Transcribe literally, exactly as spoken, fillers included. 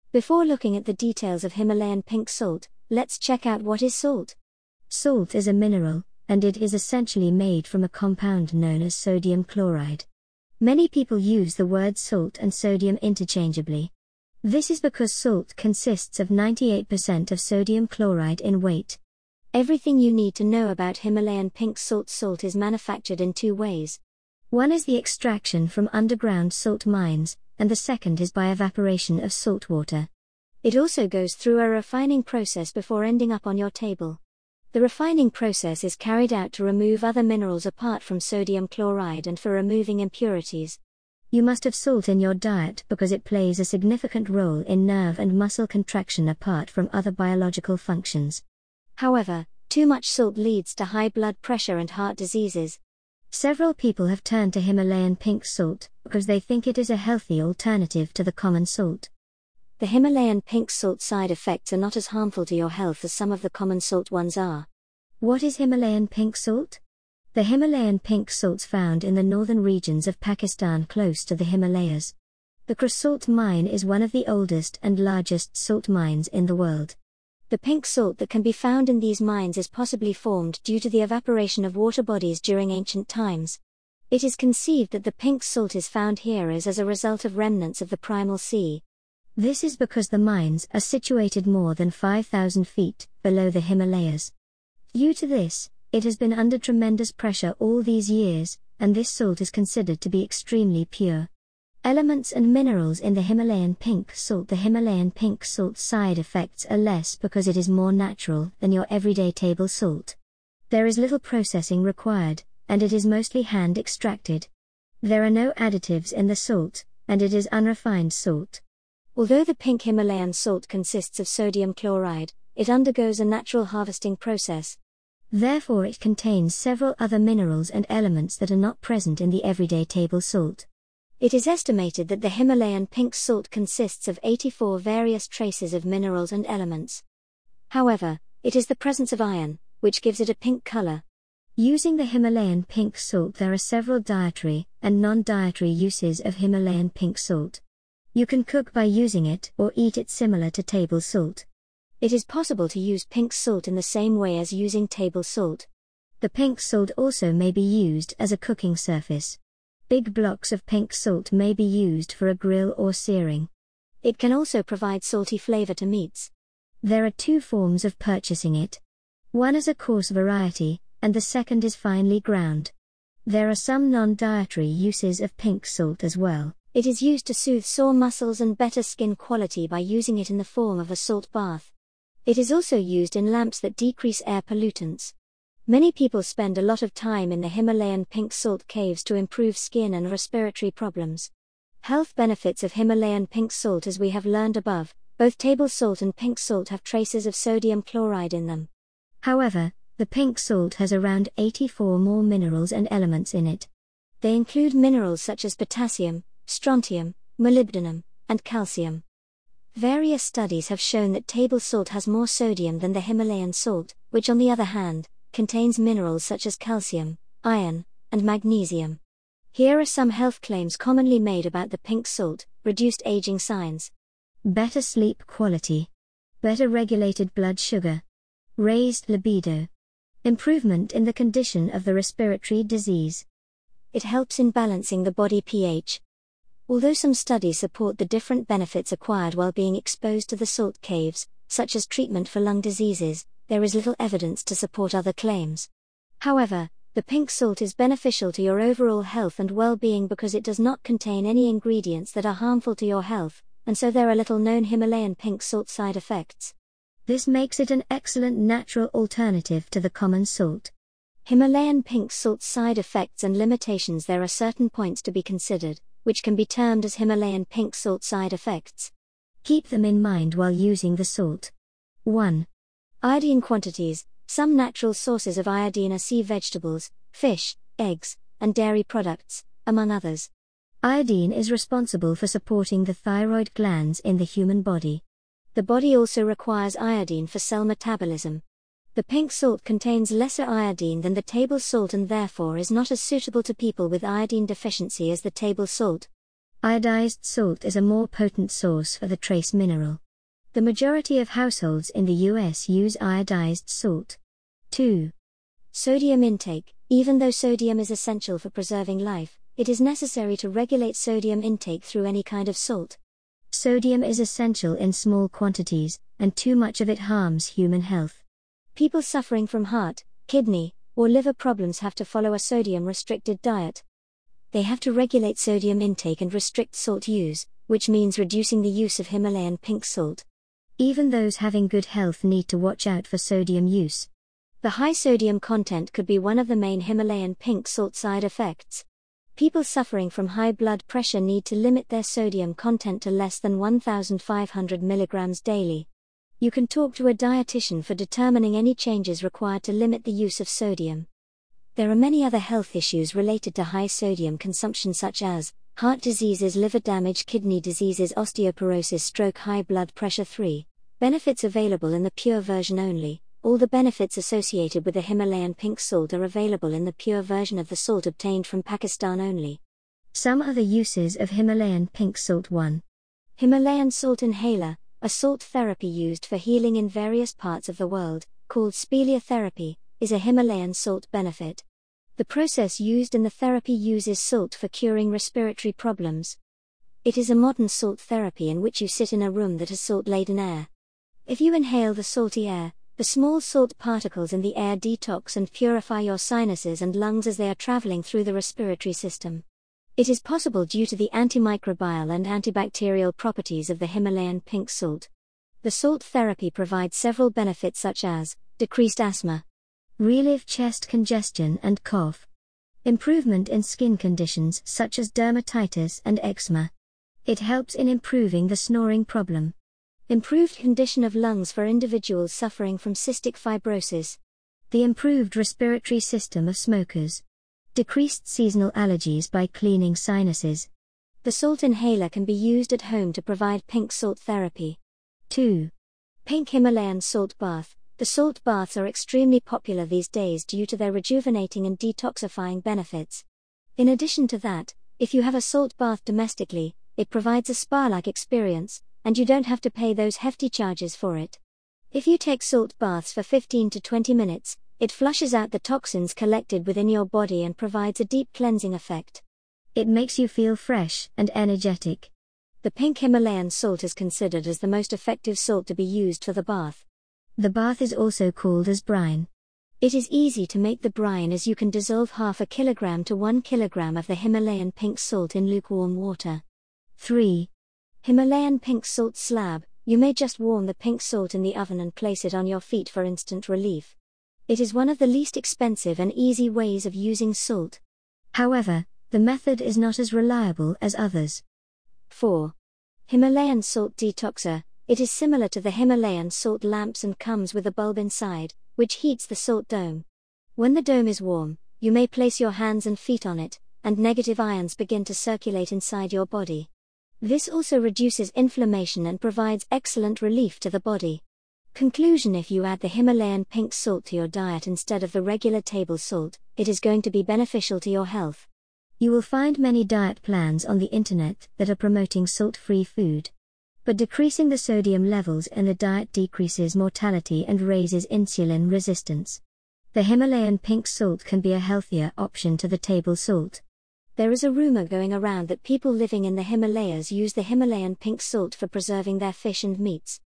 Before looking at the details of Himalayan pink salt, let's check out what is salt. Salt is a mineral, and it is essentially made from a compound known as sodium chloride. Many people use the words salt and sodium interchangeably. This is because salt consists of ninety-eight percent of sodium chloride in weight. Everything you need to know about Himalayan pink salt salt is manufactured in two ways. One is the extraction from underground salt mines, and the second is by evaporation of salt water. It also goes through a refining process before ending up on your table. The refining process is carried out to remove other minerals apart from sodium chloride and for removing impurities. You must have salt in your diet because it plays a significant role in nerve and muscle contraction apart from other biological functions. However, too much salt leads to high blood pressure and heart diseases. Several people have turned to Himalayan pink salt because they think it is a healthy alternative to the common salt. The Himalayan pink salt side effects are not as harmful to your health as some of the common salt ones are. What is Himalayan pink salt? The Himalayan pink salts found in the northern regions of Pakistan close to the Himalayas. The Khor salt mine is one of the oldest and largest salt mines in the world. The pink salt that can be found in these mines is possibly formed due to the evaporation of water bodies during ancient times. It is conceived that the pink salt is found here as, as a result of remnants of the primal sea. This is because the mines are situated more than five thousand feet below the Himalayas. Due to this, it has been under tremendous pressure all these years, and this salt is considered to be extremely pure. Elements and minerals in the Himalayan pink salt. The Himalayan pink salt's side effects are less because it is more natural than your everyday table salt. There is little processing required, and it is mostly hand extracted. There are no additives in the salt, and it is unrefined salt. Although the pink Himalayan salt consists of sodium chloride, it undergoes a natural harvesting process. Therefore it contains several other minerals and elements that are not present in the everyday table salt. It is estimated that the Himalayan pink salt consists of eighty-four various traces of minerals and elements. However, it is the presence of iron, which gives it a pink color. Using the Himalayan pink salt, there are several dietary and non-dietary uses of Himalayan pink salt. You can cook by using it or eat it similar to table salt. It is possible to use pink salt in the same way as using table salt. The pink salt also may be used as a cooking surface. Big blocks of pink salt may be used for a grill or searing. It can also provide salty flavor to meats. There are two forms of purchasing it. One is a coarse variety, and the second is finely ground. There are some non-dietary uses of pink salt as well. It is used to soothe sore muscles and better skin quality by using it in the form of a salt bath. It is also used in lamps that decrease air pollutants. Many people spend a lot of time in the Himalayan pink salt caves to improve skin and respiratory problems. Health benefits of Himalayan pink salt. As we have learned above, both table salt and pink salt have traces of sodium chloride in them. However, the pink salt has around eighty-four more minerals and elements in it. They include minerals such as potassium, strontium, molybdenum, and calcium. Various studies have shown that table salt has more sodium than the Himalayan salt, which on the other hand, contains minerals such as calcium, iron, and magnesium. Here are some health claims commonly made about the pink salt: reduced aging signs, better sleep quality, better regulated blood sugar, raised libido, improvement in the condition of the respiratory disease. It helps in balancing the body pH. Although some studies support the different benefits acquired while being exposed to the salt caves, such as treatment for lung diseases, there is little evidence to support other claims. However, the pink salt is beneficial to your overall health and well-being because it does not contain any ingredients that are harmful to your health, and so there are little known Himalayan pink salt side effects. This makes it an excellent natural alternative to the common salt. Himalayan pink salt side effects and limitations. There are certain points to be considered, which can be termed as Himalayan pink salt side effects. Keep them in mind while using the salt. one. Iodine quantities. Some natural sources of iodine are sea vegetables, fish, eggs, and dairy products, among others. Iodine is responsible for supporting the thyroid glands in the human body. The body also requires iodine for cell metabolism. The pink salt contains lesser iodine than the table salt and therefore is not as suitable to people with iodine deficiency as the table salt. Iodized salt is a more potent source for the trace mineral. The majority of households in the U S use iodized salt. two. Sodium intake. Even though sodium is essential for preserving life, it is necessary to regulate sodium intake through any kind of salt. Sodium is essential in small quantities, and too much of it harms human health. People suffering from heart, kidney, or liver problems have to follow a sodium-restricted diet. They have to regulate sodium intake and restrict salt use, which means reducing the use of Himalayan pink salt. Even those having good health need to watch out for sodium use. The high sodium content could be one of the main Himalayan pink salt side effects. People suffering from high blood pressure need to limit their sodium content to less than one thousand five hundred milligrams daily. You can talk to a dietitian for determining any changes required to limit the use of sodium. There are many other health issues related to high sodium consumption, such as heart diseases, liver damage, kidney diseases, osteoporosis, stroke, high blood pressure. three. Benefits available in the pure version only. All the benefits associated with the Himalayan pink salt are available in the pure version of the salt obtained from Pakistan only. Some other uses of Himalayan pink salt. one. Himalayan salt inhaler, a salt therapy used for healing in various parts of the world, called speleotherapy, is a Himalayan salt benefit. The process used in the therapy uses salt for curing respiratory problems. It is a modern salt therapy in which you sit in a room that has salt-laden air. If you inhale the salty air, the small salt particles in the air detox and purify your sinuses and lungs as they are traveling through the respiratory system. It is possible due to the antimicrobial and antibacterial properties of the Himalayan pink salt. The salt therapy provides several benefits such as decreased asthma, relief chest congestion and cough, improvement in skin conditions such as dermatitis and eczema. It helps in improving the snoring problem. Improved condition of lungs for individuals suffering from cystic fibrosis. The improved respiratory system of smokers. Decreased seasonal allergies by cleaning sinuses. The salt inhaler can be used at home to provide pink salt therapy. two. Pink Himalayan salt bath. The salt baths are extremely popular these days due to their rejuvenating and detoxifying benefits. In addition to that, if you have a salt bath domestically, it provides a spa-like experience, and you don't have to pay those hefty charges for it. If you take salt baths for fifteen to twenty minutes, it flushes out the toxins collected within your body and provides a deep cleansing effect. It makes you feel fresh and energetic. The pink Himalayan salt is considered as the most effective salt to be used for the bath. The bath is also called as brine. It is easy to make the brine, as you can dissolve half a kilogram to one kilogram of the Himalayan pink salt in lukewarm water. three. Himalayan pink salt slab. You may just warm the pink salt in the oven and place it on your feet for instant relief. It is one of the least expensive and easy ways of using salt. However, the method is not as reliable as others. four. Himalayan salt detoxer. It is similar to the Himalayan salt lamps and comes with a bulb inside, which heats the salt dome. When the dome is warm, you may place your hands and feet on it, and negative ions begin to circulate inside your body. This also reduces inflammation and provides excellent relief to the body. Conclusion: if you add the Himalayan pink salt to your diet instead of the regular table salt, it is going to be beneficial to your health. You will find many diet plans on the internet that are promoting salt-free food. But decreasing the sodium levels in the diet decreases mortality and raises insulin resistance. The Himalayan pink salt can be a healthier option to the table salt. There is a rumor going around that people living in the Himalayas use the Himalayan pink salt for preserving their fish and meats.